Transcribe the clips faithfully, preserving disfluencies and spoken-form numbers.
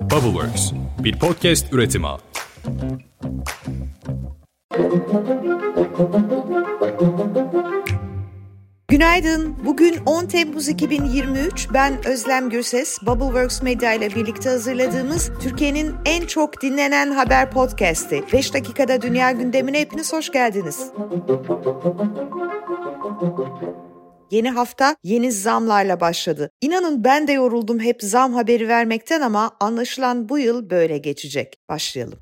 Bubbleworks, bir podcast üretimi. Günaydın. Bugün on Temmuz iki bin yirmi üç. Ben Özlem Gürses. Bubbleworks Medya ile birlikte hazırladığımız Türkiye'nin en çok dinlenen haber podcast'i. beş dakikada dünya gündemine hepiniz hoş geldiniz. Yeni hafta yeni zamlarla başladı. İnanın ben de yoruldum hep zam haberi vermekten ama anlaşılan bu yıl böyle geçecek. Başlayalım.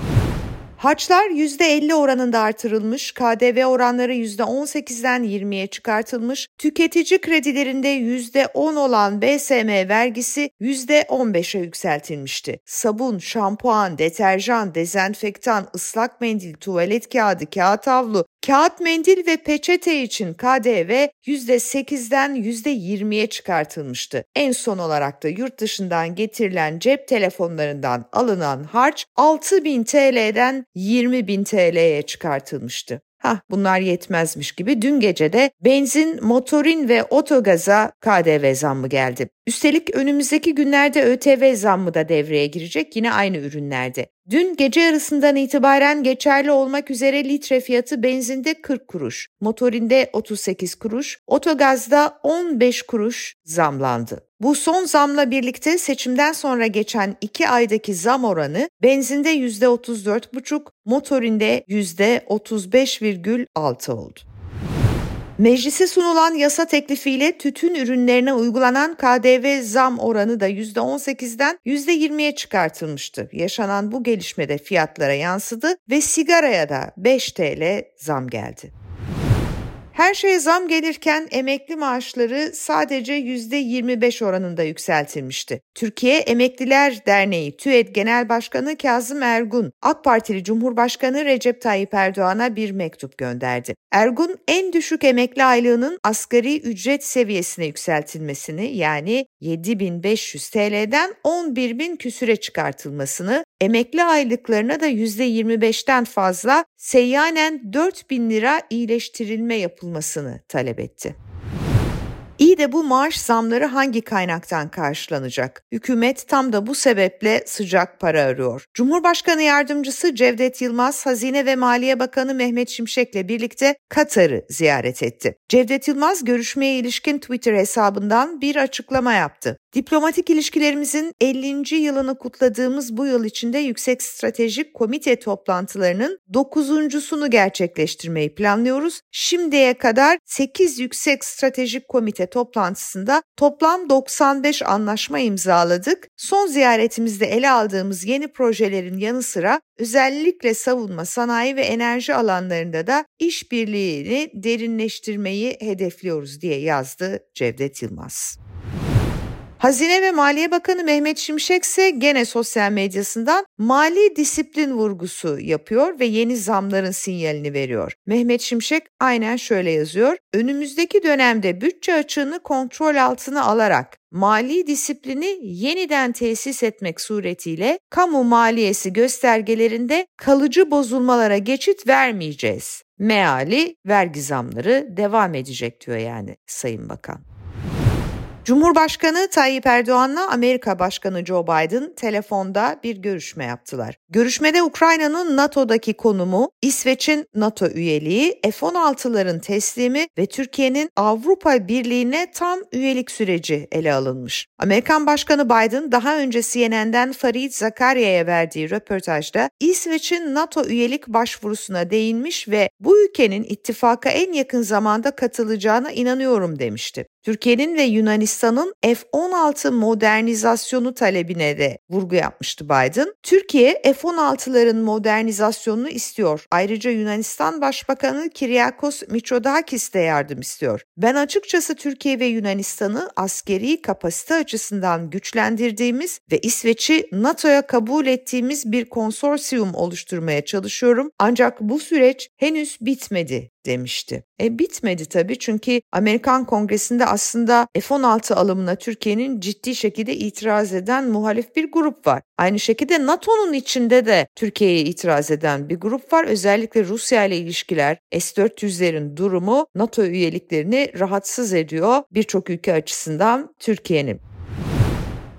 Harçlar yüzde elli oranında artırılmış, K D V oranları yüzde on sekizden yirmiye çıkartılmış, tüketici kredilerinde yüzde on olan B S M vergisi yüzde on beşe yükseltilmişti. Sabun, şampuan, deterjan, dezenfektan, ıslak mendil, tuvalet kağıdı, kağıt havlu, kağıt mendil ve peçete için K D V yüzde sekizden yüzde yirmiye çıkartılmıştı. En son olarak da yurt dışından getirilen cep telefonlarından alınan harç altı bin T L'den yirmi bin T L'ye çıkartılmıştı. Hah, bunlar yetmezmiş gibi dün gece de benzin, motorin ve otogaza K D V zammı geldi. Üstelik önümüzdeki günlerde Ö T V zammı da devreye girecek yine aynı ürünlerde. Dün gece yarısından itibaren geçerli olmak üzere litre fiyatı benzinde kırk kuruş, motorinde otuz sekiz kuruş, otogazda on beş kuruş zamlandı. Bu son zamla birlikte seçimden sonra geçen iki aydaki zam oranı benzinde yüzde otuz dört buçuk, motorinde yüzde otuz beş virgül altı oldu. Meclise sunulan yasa teklifiyle tütün ürünlerine uygulanan K D V zam oranı da yüzde on sekizden yüzde yirmiye çıkartılmıştı. Yaşanan bu gelişmede fiyatlara yansıdı ve sigaraya da beş T L zam geldi. Her şeye zam gelirken emekli maaşları sadece yüzde yirmi beş oranında yükseltilmişti. Türkiye Emekliler Derneği TÜED Genel Başkanı Kazım Ergun, AK Partili Cumhurbaşkanı Recep Tayyip Erdoğan'a bir mektup gönderdi. Ergun, en düşük emekli aylığının asgari ücret seviyesine yükseltilmesini yani yedi bin beş yüz T L'den on bir bin küsüre çıkartılmasını, emekli aylıklarına da yüzde yirmi beşten fazla seyyanen dört bin lira iyileştirilme yapılmasını talep etti. İyi de bu maaş zamları hangi kaynaktan karşılanacak? Hükümet tam da bu sebeple sıcak para arıyor. Cumhurbaşkanı Yardımcısı Cevdet Yılmaz, Hazine ve Maliye Bakanı Mehmet Şimşek'le birlikte Katar'ı ziyaret etti. Cevdet Yılmaz görüşmeye ilişkin Twitter hesabından bir açıklama yaptı. Diplomatik ilişkilerimizin ellinci yılını kutladığımız bu yıl içinde Yüksek Stratejik Komite toplantılarının dokuzuncusunu gerçekleştirmeyi planlıyoruz. Şimdiye kadar sekiz Yüksek Stratejik Komite toplantısında toplam doksan beş anlaşma imzaladık. Son ziyaretimizde ele aldığımız yeni projelerin yanı sıra özellikle savunma, sanayi ve enerji alanlarında da işbirliğini derinleştirmeyi hedefliyoruz diye yazdı Cevdet Yılmaz. Hazine ve Maliye Bakanı Mehmet Şimşek ise gene sosyal medyasından mali disiplin vurgusu yapıyor ve yeni zamların sinyalini veriyor. Mehmet Şimşek aynen şöyle yazıyor: önümüzdeki dönemde bütçe açığını kontrol altına alarak mali disiplini yeniden tesis etmek suretiyle kamu maliyesi göstergelerinde kalıcı bozulmalara geçit vermeyeceğiz. Meali vergi zamları devam edecek diyor yani Sayın Bakan. Cumhurbaşkanı Tayyip Erdoğan'la Amerika Başkanı Joe Biden telefonda bir görüşme yaptılar. Görüşmede Ukrayna'nın NATO'daki konumu, İsveç'in NATO üyeliği, F on altıların teslimi ve Türkiye'nin Avrupa Birliği'ne tam üyelik süreci ele alınmış. Amerikan Başkanı Biden daha önce C N N'den Fareed Zakaria'ya verdiği röportajda İsveç'in NATO üyelik başvurusuna değinmiş ve bu ülkenin ittifaka en yakın zamanda katılacağına inanıyorum demişti. Türkiye'nin ve Yunanistan'ın F on altı modernizasyonu talebine de vurgu yapmıştı Biden. Türkiye F on altıların modernizasyonunu istiyor. Ayrıca Yunanistan Başbakanı Kyriakos Mitsotakis de yardım istiyor. Ben açıkçası Türkiye ve Yunanistan'ı askeri kapasite açısından güçlendirdiğimiz ve İsveç'i NATO'ya kabul ettiğimiz bir konsorsiyum oluşturmaya çalışıyorum. Ancak bu süreç henüz bitmedi demişti. E bitmedi tabii çünkü Amerikan Kongresi'nde aslında F on altı alımına Türkiye'nin ciddi şekilde itiraz eden muhalif bir grup var. Aynı şekilde NATO'nun içinde de Türkiye'ye itiraz eden bir grup var. Özellikle Rusya ile ilişkiler, S dört yüzlerin durumu NATO üyeliklerini rahatsız ediyor birçok ülke açısından Türkiye'nin.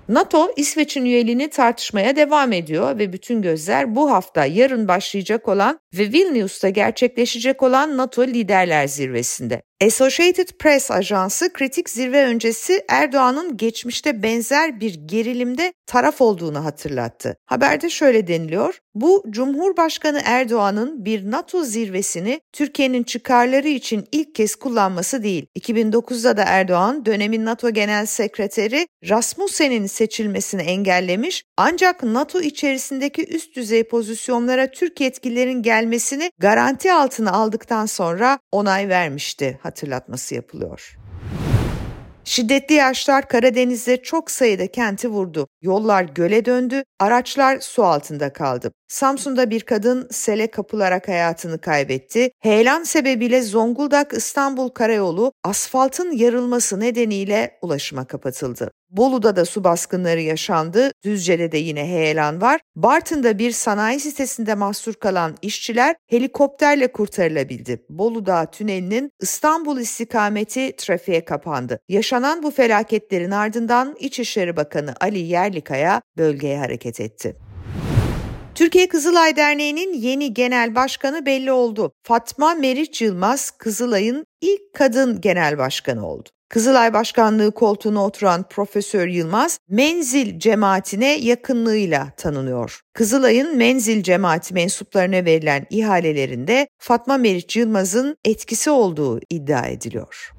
NATO, İsveç'in üyeliğini tartışmaya devam ediyor ve bütün gözler bu hafta yarın başlayacak olan ve Vilnius'ta gerçekleşecek olan NATO Liderler Zirvesi'nde. Associated Press ajansı kritik zirve öncesi Erdoğan'ın geçmişte benzer bir gerilimde taraf olduğunu hatırlattı. Haberde şöyle deniliyor: bu Cumhurbaşkanı Erdoğan'ın bir NATO zirvesini Türkiye'nin çıkarları için ilk kez kullanması değil. iki bin dokuzda da Erdoğan dönemin NATO Genel Sekreteri Rasmussen'in seçilmesini engellemiş, ancak NATO içerisindeki üst düzey pozisyonlara Türk yetkililerin gelmesini garanti altına aldıktan sonra onay vermişti hatırlatması yapılıyor. Şiddetli yağışlar Karadeniz'de çok sayıda kenti vurdu. Yollar göle döndü, araçlar su altında kaldı. Samsun'da bir kadın sele kapılarak hayatını kaybetti. Heyelan sebebiyle Zonguldak-İstanbul karayolu asfaltın yarılması nedeniyle ulaşıma kapatıldı. Bolu'da da su baskınları yaşandı. Düzce'de de yine heyelan var. Bartın'da bir sanayi sitesinde mahsur kalan işçiler helikopterle kurtarılabildi. Bolu Dağı Tüneli'nin İstanbul istikameti trafiğe kapandı. Yaşanan bu felaketlerin ardından İçişleri Bakanı Ali Yerlikaya bölgeye hareket etti. Türkiye Kızılay Derneği'nin yeni genel başkanı belli oldu. Fatma Meriç Yılmaz, Kızılay'ın ilk kadın genel başkanı oldu. Kızılay Başkanlığı koltuğuna oturan Profesör Yılmaz, Menzil cemaatine yakınlığıyla tanınıyor. Kızılay'ın Menzil cemaati mensuplarına verilen ihalelerinde Fatma Meriç Yılmaz'ın etkisi olduğu iddia ediliyor.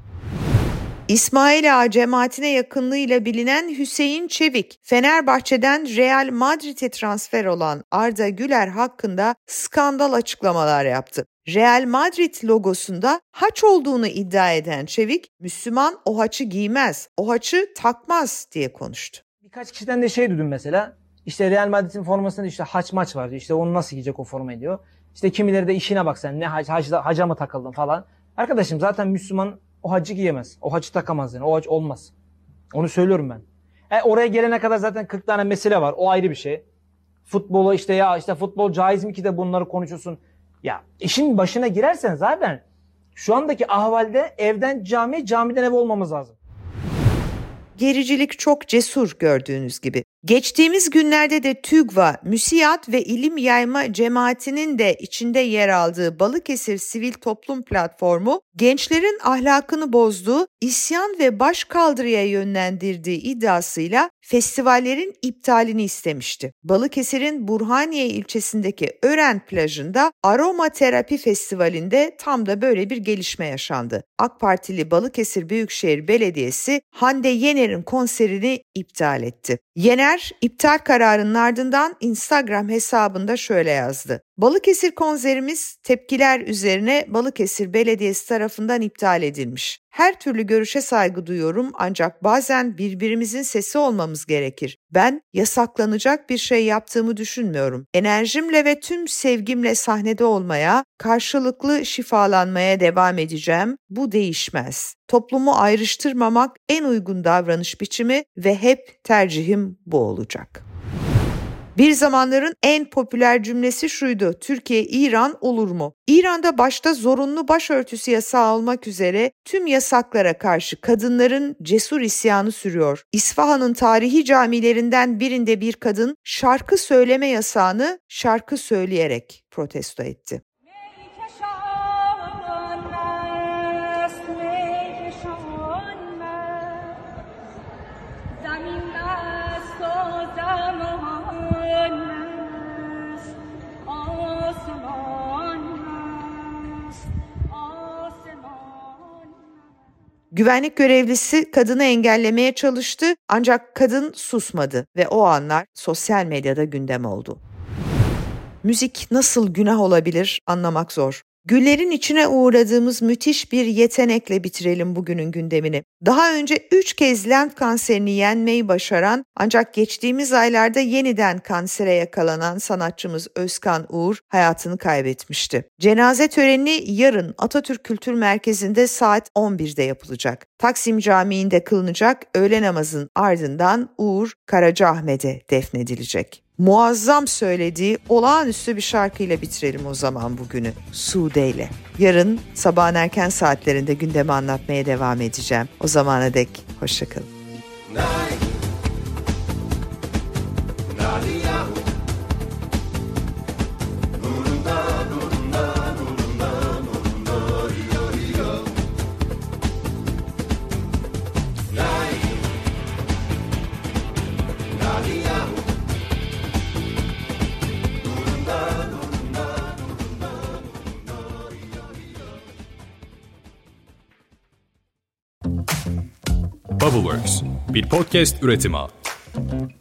İsmail Ağa cemaatine yakınlığıyla bilinen Hüseyin Çevik, Fenerbahçe'den Real Madrid'e transfer olan Arda Güler hakkında skandal açıklamalar yaptı. Real Madrid logosunda haç olduğunu iddia eden Çevik, Müslüman o haçı giymez, o haçı takmaz diye konuştu. Birkaç kişiden de şey duydum mesela, işte Real Madrid'in formasında işte haç maç var diyor, işte onu nasıl giyecek o formayı diyor. İşte kimileri de işine bak sen, ne hac, hacda, haca mı takıldın falan. Arkadaşım zaten Müslüman o hacı giyemez, o hacı takamaz yani, o hac olmaz. Onu söylüyorum ben. E, oraya gelene kadar zaten kırk tane mesele var, o ayrı bir şey. Futbola işte ya işte futbol caiz mi ki de bunları konuşuyorsun. Ya işin başına girersen zaten şu andaki ahvalde evden cami, camiden ev olmamız lazım. Gericilik çok cesur gördüğünüz gibi. Geçtiğimiz günlerde de TÜGVA, MÜSİAD ve İlim Yayma Cemaati'nin de içinde yer aldığı Balıkesir Sivil Toplum Platformu, gençlerin ahlakını bozduğu, isyan ve başkaldırıya yönlendirdiği iddiasıyla festivallerin iptalini istemişti. Balıkesir'in Burhaniye ilçesindeki Ören plajında Aromaterapi Festivali'nde tam da böyle bir gelişme yaşandı. AK Partili Balıkesir Büyükşehir Belediyesi Hande Yener'in konserini iptal etti. Yener, iptal kararının ardından Instagram hesabında şöyle yazdı: Balıkesir konserimiz tepkiler üzerine Balıkesir Belediyesi tarafından iptal edilmiş. Her türlü görüşe saygı duyuyorum, ancak bazen birbirimizin sesi olmamız gerekir. Ben yasaklanacak bir şey yaptığımı düşünmüyorum. Enerjimle ve tüm sevgimle sahnede olmaya, karşılıklı şifalanmaya devam edeceğim. Bu değişmez. Toplumu ayrıştırmamak en uygun davranış biçimi ve hep tercihim bu olacak. Bir zamanların en popüler cümlesi şuydu: Türkiye-İran olur mu? İran'da başta zorunlu başörtüsü yasağı olmak üzere tüm yasaklara karşı kadınların cesur isyanı sürüyor. İsfahan'ın tarihi camilerinden birinde bir kadın şarkı söyleme yasağını şarkı söyleyerek protesto etti. Güvenlik görevlisi kadını engellemeye çalıştı, ancak kadın susmadı ve o anlar sosyal medyada gündem oldu. Müzik nasıl günah olabilir anlamak zor. Güllerin içine uğradığımız müthiş bir yetenekle bitirelim bugünün gündemini. Daha önce üç kez lenf kanserini yenmeyi başaran, ancak geçtiğimiz aylarda yeniden kansere yakalanan sanatçımız Özkan Uğur hayatını kaybetmişti. Cenaze töreni yarın Atatürk Kültür Merkezi'nde saat on birde yapılacak. Taksim Camii'nde kılınacak öğle namazın ardından Uğur Karacaahmet'e defnedilecek. Muazzam söylediği olağanüstü bir şarkıyla bitirelim o zaman bugünü. Sude ile. Yarın sabahın erken saatlerinde gündemi anlatmaya devam edeceğim. O zamana dek hoşça kalın. Bubbleworks, bir podcast üretimi.